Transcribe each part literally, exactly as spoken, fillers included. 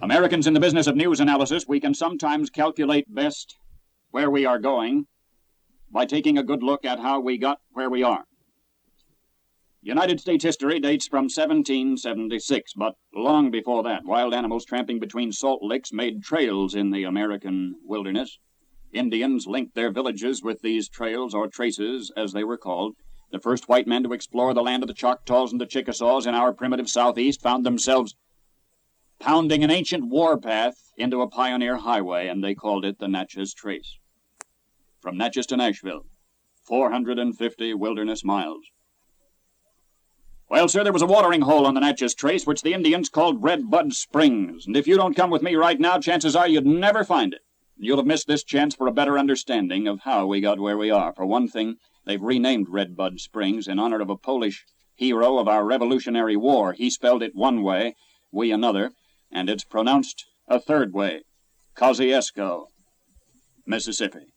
Americans in the business of news analysis, we can sometimes calculate best where we are going by taking a good look at how we got where we are. United States history dates from seventeen seventy-six, but long before that, wild animals tramping between salt licks made trails in the American wilderness. Indians linked their villages with these trails, or traces, as they were called. The first white men to explore the land of the Choctaws and the Chickasaws in our primitive southeast found themselves pounding an ancient warpath into a pioneer highway, and they called it the Natchez Trace. From Natchez to Nashville, four hundred fifty wilderness miles. Well, sir, there was a watering hole on the Natchez Trace, which the Indians called Red Bud Springs, and if you don't come with me right now, chances are you'd never find it. You'll have missed this chance for a better understanding of how we got where we are. For one thing, they've renamed Red Bud Springs in honor of a Polish hero of our Revolutionary War. He spelled it one way, we another, and it's pronounced a third way, Kosciuszko, Mississippi.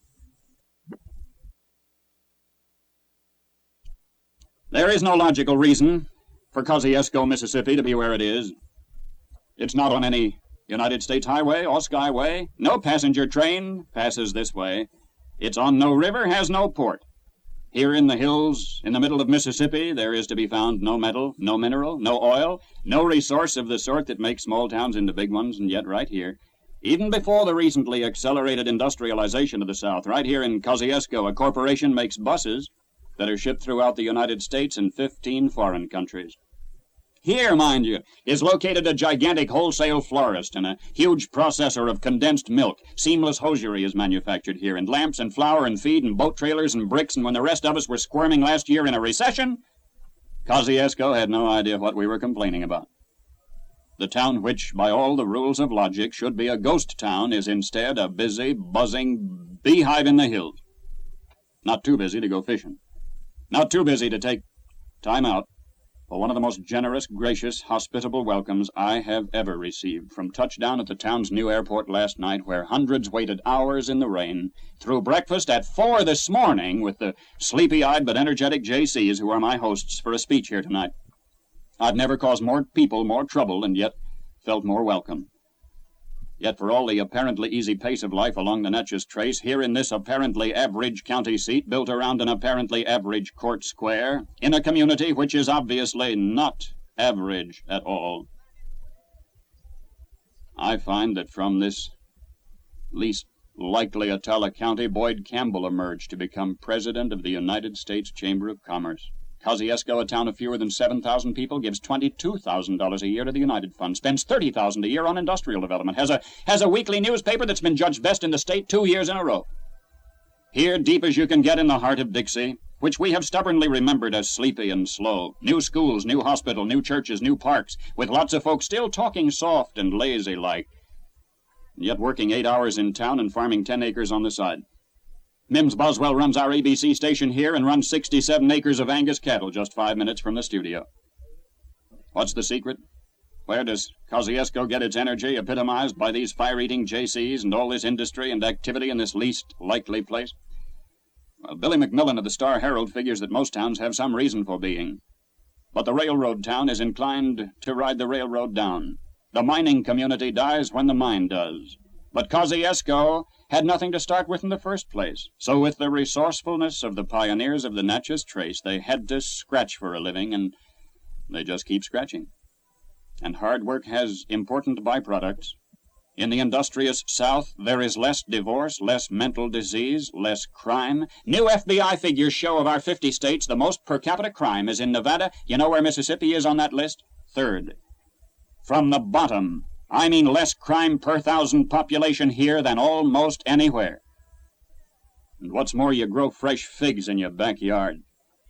There is no logical reason for Kosciuszko, Mississippi to be where it is. It's not on any United States highway or skyway. No passenger train passes this way. It's on no river, has no port. Here in the hills, in the middle of Mississippi, there is to be found no metal, no mineral, no oil, no resource of the sort that makes small towns into big ones, and yet right here, even before the recently accelerated industrialization of the South, right here in Kosciuszko, a corporation makes buses that are shipped throughout the United States and fifteen foreign countries. Here, mind you, is located a gigantic wholesale florist and a huge processor of condensed milk. Seamless hosiery is manufactured here, and lamps and flour and feed and boat trailers and bricks, and when the rest of us were squirming last year in a recession, Kosciuszko had no idea what we were complaining about. The town which, by all the rules of logic, should be a ghost town is instead a busy, buzzing beehive in the hills. Not too busy to go fishing. Not too busy to take time out for one of the most generous, gracious, hospitable welcomes I have ever received, from touchdown at the town's new airport last night, where hundreds waited hours in the rain, through breakfast at four this morning with the sleepy-eyed but energetic J Cs who are my hosts for a speech here tonight. I've never caused more people more trouble and yet felt more welcome. Yet for all the apparently easy pace of life along the Natchez Trace, here in this apparently average county seat built around an apparently average court square, in a community which is obviously not average at all, I find that from this least likely Attala County, Boyd Campbell emerged to become president of the United States Chamber of Commerce. Kosciuszko, a town of fewer than seven thousand people, gives twenty-two thousand dollars a year to the United Fund, spends thirty thousand dollars a year on industrial development, has a, has a weekly newspaper that's been judged best in the state two years in a row. Here, deep as you can get in the heart of Dixie, which we have stubbornly remembered as sleepy and slow, new schools, new hospital, new churches, new parks, with lots of folks still talking soft and lazy-like, yet working eight hours in town and farming ten acres on the side. Mims Boswell runs our A B C station here and runs sixty-seven acres of Angus cattle just five minutes from the studio. What's the secret? Where does Kosciuszko get its energy, epitomized by these fire-eating J Cs and all this industry and activity in this least likely place? Well, Billy McMillan of the Star Herald figures that most towns have some reason for being. But the railroad town is inclined to ride the railroad down. The mining community dies when the mine does. But Kosciuszko had nothing to start with in the first place. So with the resourcefulness of the pioneers of the Natchez Trace, they had to scratch for a living, and they just keep scratching. And hard work has important byproducts. In the industrious South, there is less divorce, less mental disease, less crime. New F B I figures show of our fifty states, the most per capita crime is in Nevada. You know where Mississippi is on that list? Third. From the bottom. I mean less crime per thousand population here than almost anywhere. And what's more, you grow fresh figs in your backyard.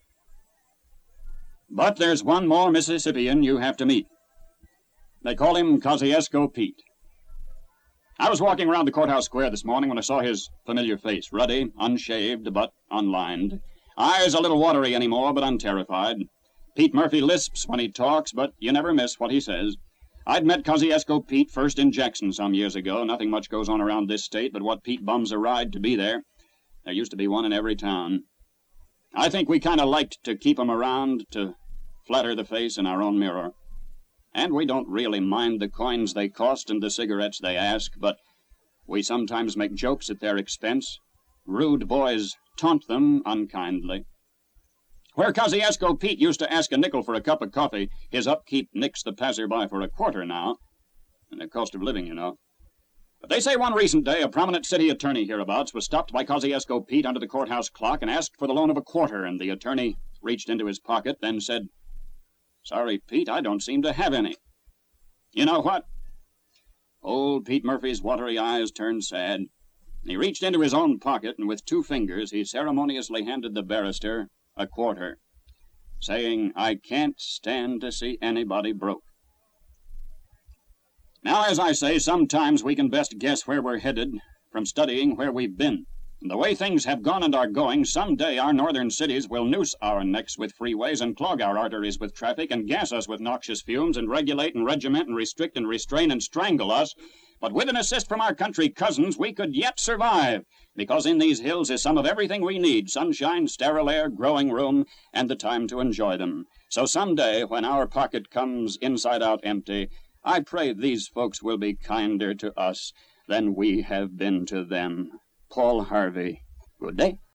But there's one more Mississippian you have to meet. They call him Kosciuszko Pete. I was walking around the courthouse square this morning when I saw his familiar face, ruddy, unshaved, but unlined. Eyes a little watery anymore, but unterrified. Pete Murphy lisps when he talks, but you never miss what he says. I'd met Kosciuszko Pete first in Jackson some years ago. Nothing much goes on around this state but what Pete bums a ride to be there. There used to be one in every town. I think we kind of liked to keep 'em around to flatter the face in our own mirror. And we don't really mind the coins they cost and the cigarettes they ask, but we sometimes make jokes at their expense. Rude boys taunt them unkindly. Where Kosciuszko Pete used to ask a nickel for a cup of coffee, his upkeep nicks the passerby for a quarter now. And the cost of living, you know. But they say one recent day a prominent city attorney hereabouts was stopped by Kosciuszko Pete under the courthouse clock and asked for the loan of a quarter, and the attorney reached into his pocket, then said, "Sorry, Pete, I don't seem to have any." You know what? Old Pete Murphy's watery eyes turned sad. He reached into his own pocket, and with two fingers he ceremoniously handed the barrister a quarter, saying, "I can't stand to see anybody broke." Now, as I say, sometimes we can best guess where we're headed from studying where we've been. And the way things have gone and are going, someday our northern cities will noose our necks with freeways and clog our arteries with traffic and gas us with noxious fumes and regulate and regiment and restrict and restrain and strangle us. But with an assist from our country cousins, we could yet survive, because in these hills is some of everything we need: sunshine, sterile air, growing room, and the time to enjoy them. So someday, when our pocket comes inside out empty, I pray these folks will be kinder to us than we have been to them. Paul Harvey. Good day.